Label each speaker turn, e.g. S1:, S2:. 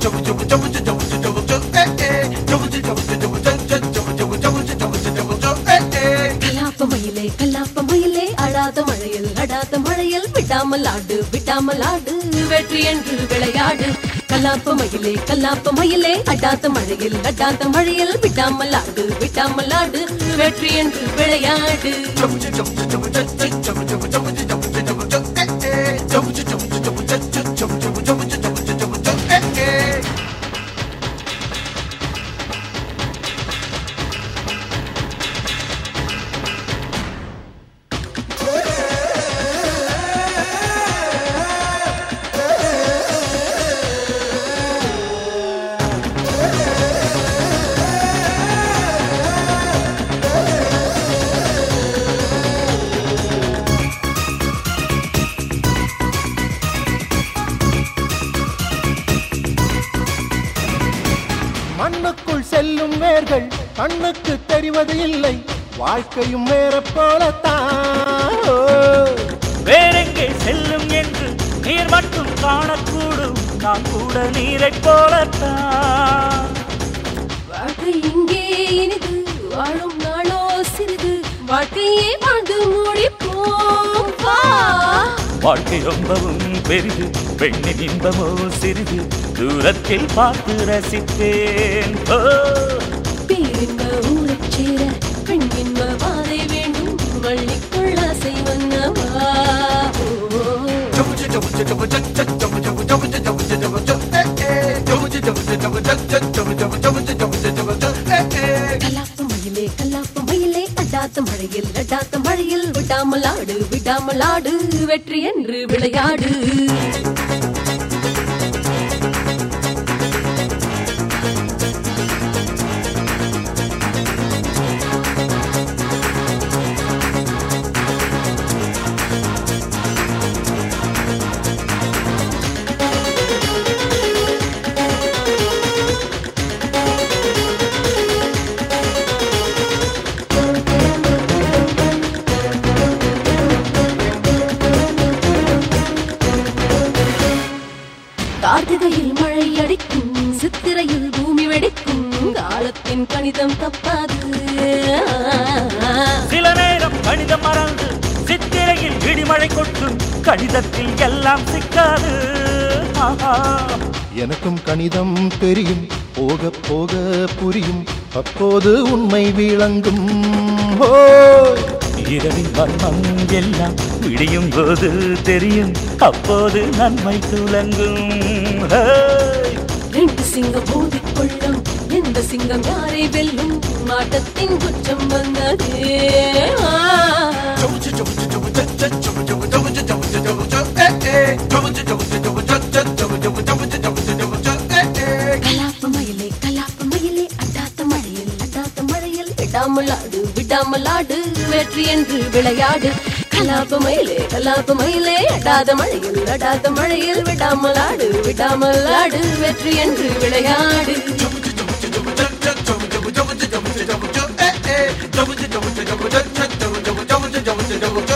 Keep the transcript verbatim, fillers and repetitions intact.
S1: கலாப்பமயிலே கலாப்பமயிலே அடாத மழையில் அடாத மழையில் விடாமல் ஆடு விடாமல் ஆடு வெற்றி என்று விளையாடு. கலாப்பமயிலே கலாப்பமயிலே அடாத மழையில் அடாத மழையில் விடாமல் ஆடு விடாமல் ஆடு வெற்றி என்று விளையாடு.
S2: மண்ணுக்குள் செல்லும் வேர்கள் கண்ணுக்கு தெரிவது இல்லை, வாழ்க்கையும் வேற போலத்தான்.
S3: வேறெங்கே செல்லும் என்று நீர் மட்டும் காணக்கூடும், நான் கூட நீரை போலத்தான்.
S1: வாழ்க்கை இங்கே இனிது வாழும் நாளோ சிறிது, வாழ்க்கையே வாழ்ந்து முடிப்போம்.
S3: வாழ்க்கை ரொம்பவும் பெரிது, பெண்ணின் இன்பமோ சிறிது, தூரத்தில் பார்த்து ரசித்தேன்.
S1: பேரின்ப ஊரைச் சேர பெண் இன்ப பாதை வேண்டும், வள்ளிக்குள் ஆசை வந்தவா. கலாப்பமயிலே கலாப்பமயிலே அடாத மழையில் அடாத மழையில் விடாமல் ஆடு விடாமல் ஆடு வெற்றி என்று விளையாடு. கார்த்திகையில் மழை அடிக்கும், சித்திரையில் பூமி வெடிக்கும், காலத்தின் கணிதம் தப்பாது.
S3: சில நேரம் கணிதம் மறந்து சித்திரையில் இடிமழை கொட்டும், கணிதத்தில் எல்லாம் சிக்காது.
S2: எனக்கும் கணிதம் தெரியும், போக போக புரியும், அப்போது உண்மை விளங்கும்.
S3: இரவின் வர்மம் எல்லாம் விடியும் போது தெரியும், அப்போது நன்மை துலங்கும்.
S1: ரெண்டு சிங்கம் மோதிக் கொள்ளும், எந்த சிங்கம் யாரை வெல்லும், மாட்டத்தின் குற்றம் வந்தது. கலாப்பமயிலே கலாப்பமயிலே அடாத மழையில் அடாத மழையில் விடாமல் ஆடு விடாமல் ஆடு வெற்றி என்று விளையாடு. கலாப்பமயிலே கலாப்பமயிலே அடாத மழையில் அடாத மழையில் விடாமல் ஆடு விடாமல் ஆடு வெற்றி என்று விளையாடு.
S4: double